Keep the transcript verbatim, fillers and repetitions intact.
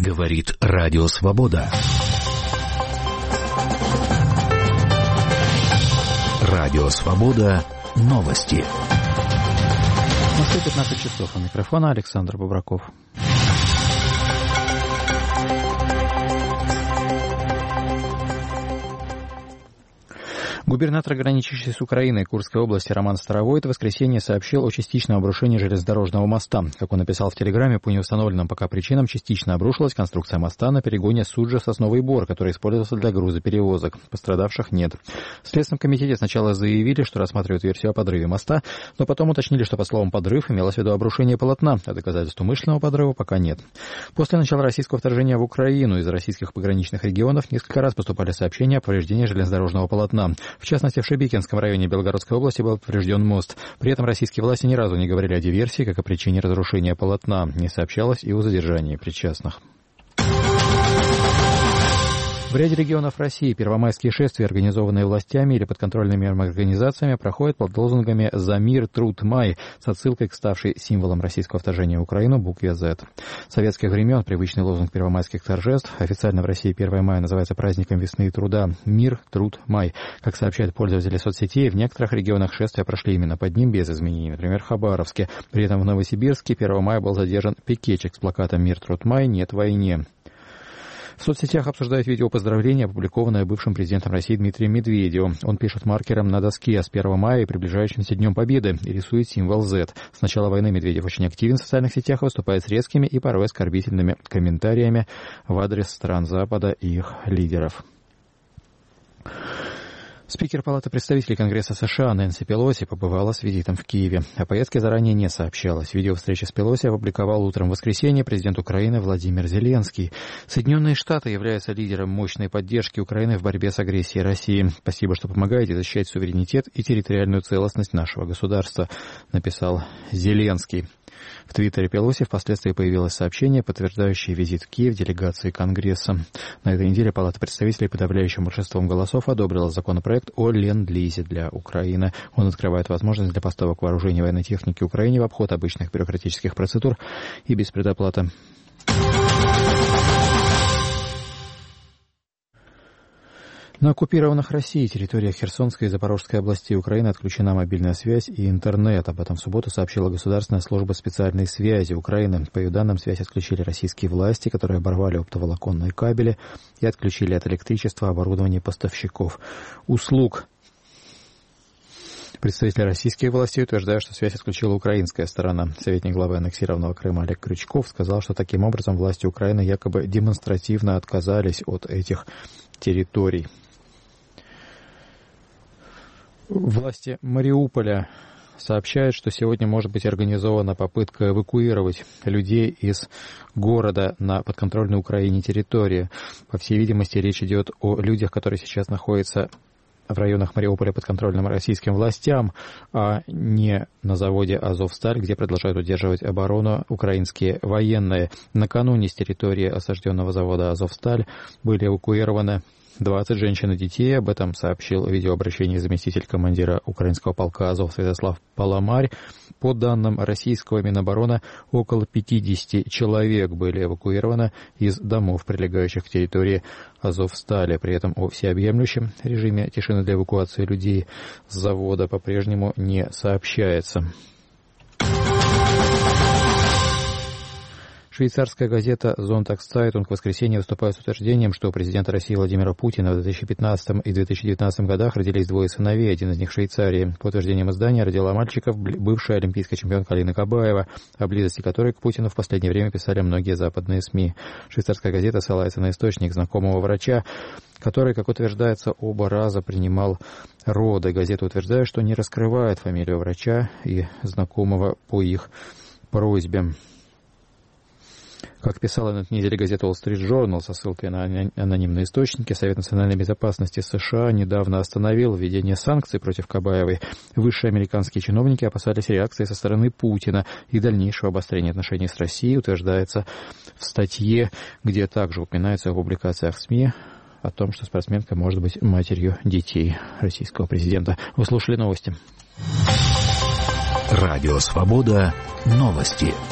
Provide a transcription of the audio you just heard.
Говорит Радио Свобода. Радио Свобода. Новости. В Москве пятнадцать часов. У микрофона Александр Бобраков. Губернатор, граничащий с Украиной Курской области Роман Старовойт в воскресенье сообщил о частичном обрушении железнодорожного моста. Как он написал в Телеграме, по неустановленным пока причинам частично обрушилась конструкция моста на перегоне Суджа-Сосновый Бор, который использовался для грузоперевозок. Пострадавших нет. В Следственном комитете сначала заявили, что рассматривают версию о подрыве моста, но потом уточнили, что по словам «подрыв» имелось в виду обрушение полотна, а доказательств умышленного подрыва пока нет. После начала российского вторжения в Украину из российских пограничных регионов несколько раз поступали сообщения о повреждении железнодорожного полотна. В частности, в Шебекинском районе Белгородской области был поврежден мост. При этом российские власти ни разу не говорили о диверсии, как о причине разрушения полотна. Не сообщалось и о задержании причастных. В ряде регионов России первомайские шествия, организованные властями или подконтрольными организациями, проходят под лозунгами «За мир, труд, май» с отсылкой к ставшей символом российского вторжения в Украину букве «З». С советских времен привычный лозунг первомайских торжеств, официально в России первое мая называется праздником весны и труда «Мир, труд, май». Как сообщают пользователи соцсетей, в некоторых регионах шествия прошли именно под ним без изменений, например, в Хабаровске. При этом в Новосибирске первого мая был задержан пикетчик с плакатом «Мир, труд, май, нет войне». В соцсетях обсуждают видео поздравления, опубликованное бывшим президентом России Дмитрием Медведевым. Он пишет маркером на доске с первого мая и приближающимся Днем Победы и рисует символ «З». С начала войны Медведев очень активен в социальных сетях, выступает с резкими и порой оскорбительными комментариями в адрес стран Запада и их лидеров. Спикер Палаты представителей Конгресса США Нэнси Пелоси побывала с визитом в Киеве. О поездке заранее не сообщалось. Видео встречи с Пелоси опубликовал утром в воскресенье президент Украины Владимир Зеленский. Соединенные Штаты являются лидером мощной поддержки Украины в борьбе с агрессией России. Спасибо, что помогаете защищать суверенитет и территориальную целостность нашего государства, написал Зеленский. В твиттере Пелоси впоследствии появилось сообщение, подтверждающее визит в Киев делегации Конгресса. На этой неделе Палата представителей подавляющим большинством голосов одобрила законопроект о ленд-лизе для Украины. Он открывает возможность для поставок вооружений и военной техники Украине в обход обычных бюрократических процедур и без предоплаты. На оккупированных Россией территориях Херсонской и Запорожской областей Украины отключена мобильная связь и интернет. Об этом в субботу сообщила Государственная служба специальной связи Украины. По ее данным, связь отключили российские власти, которые оборвали оптоволоконные кабели и отключили от электричества оборудование поставщиков услуг. Представители российских властей утверждают, что связь отключила украинская сторона. Советник главы аннексированного Крыма Олег Крючков сказал, что таким образом власти Украины якобы демонстративно отказались от этих территорий. Власти Мариуполя сообщают, что сегодня может быть организована попытка эвакуировать людей из города на подконтрольной Украине территории. По всей видимости, речь идет о людях, которые сейчас находятся в районах Мариуполя подконтрольным российским властям, а не на заводе «Азовсталь», где продолжают удерживать оборону украинские военные. Накануне с территории осажденного завода «Азовсталь» были эвакуированы двадцать женщин и детей. Об этом сообщил в видеообращении заместитель командира украинского полка «Азов» Святослав Паламарь. По данным российского Минобороны, около пятьдесят человек были эвакуированы из домов, прилегающих к территории «Азовстали». При этом о всеобъемлющем режиме тишины для эвакуации людей с завода по-прежнему не сообщается. Швейцарская газета «Зонтагс-Цайтунг» в воскресенье выступает с утверждением, что у президента России Владимира Путина в две тысячи пятнадцатом и две тысячи девятнадцатом годах родились двое сыновей, один из них в Швейцарии. По утверждениям издания, родила мальчиков бывшая олимпийская чемпионка Алина Кабаева, о близости которой к Путину в последнее время писали многие западные СМИ. Швейцарская газета ссылается на источник знакомого врача, который, как утверждается, оба раза принимал роды. Газета утверждает, что не раскрывает фамилию врача и знакомого по их просьбе. Как писала на этой неделе газета Wall Street Journal со ссылкой на анонимные источники, Совет национальной безопасности США недавно остановил введение санкций против Кабаевой. Высшие американские чиновники опасались реакции со стороны Путина и дальнейшего обострения отношений с Россией, утверждается в статье, где также упоминается в публикациях в СМИ о том, что спортсменка может быть матерью детей российского президента. Вы слушали новости. Радио Свобода. Новости.